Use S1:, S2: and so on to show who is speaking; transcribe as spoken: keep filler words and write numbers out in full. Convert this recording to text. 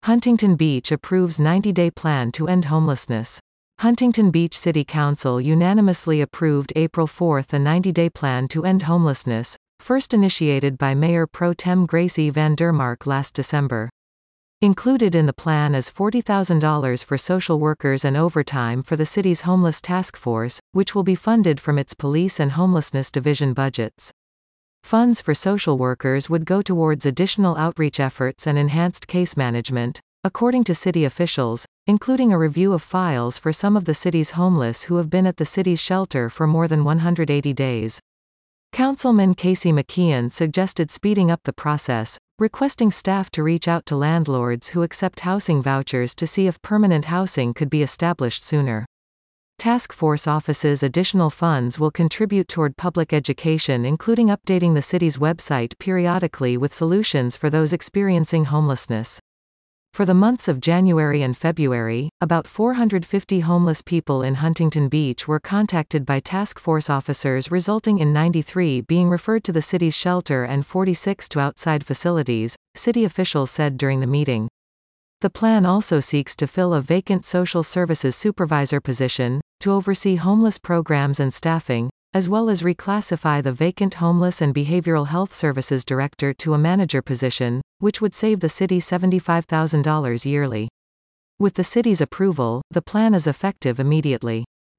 S1: Huntington Beach approves ninety-day plan to end homelessness. Huntington Beach City Council unanimously approved April fourth a ninety-day plan to end homelessness, first initiated by Mayor Pro Tem Gracie Van der Mark last December. Included in the plan is forty thousand dollars for social workers and overtime for the city's homeless task force, which will be funded from its police and homelessness division budgets. Funds for social workers would go towards additional outreach efforts and enhanced case management, according to city officials, including a review of files for some of the city's homeless who have been at the city's shelter for more than one hundred eighty days. Councilman Casey McKeon suggested speeding up the process, requesting staff to reach out to landlords who accept housing vouchers to see if permanent housing could be established sooner. Task force offices' additional funds will contribute toward public education, including updating the city's website periodically with solutions for those experiencing homelessness. For the months of January and February, about four hundred fifty homeless people in Huntington Beach were contacted by task force officers, resulting in ninety-three being referred to the city's shelter and forty-six to outside facilities, city officials said during the meeting. The plan also seeks to fill a vacant social services supervisor position, to oversee homeless programs and staffing, as well as reclassify the vacant homeless and behavioral health services director to a manager position, which would save the city seventy-five thousand dollars yearly. With the city's approval, the plan is effective immediately.